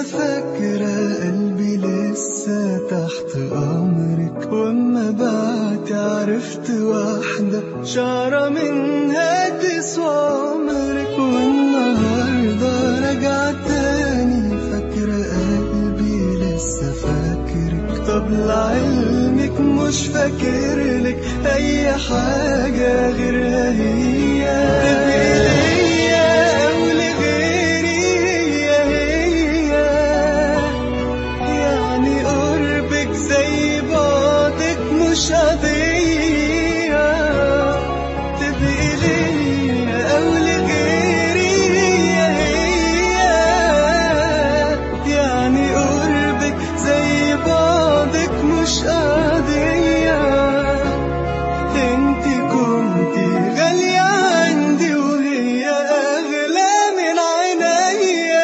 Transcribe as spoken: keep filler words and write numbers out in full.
لسه فاكرة قلبي لسه تحت أمرك، وأما بعد عرفت واحدة شعرة منها تسوى عمرك. والنهاردة راجعة تاني فاكرة قلبي لسه فاكرك. طب لعلمك مش فاكرلك أي حاجة غيرها هي، تبقي ليا أو لغيري هي هي. يعني قربك زي بعدك مش قضية، تبقي ليا أو لغيري هي هي. يعني قربك زي بعدك مش قضية. انتي كنتي غالية عندي وهي أغلى من عينيا.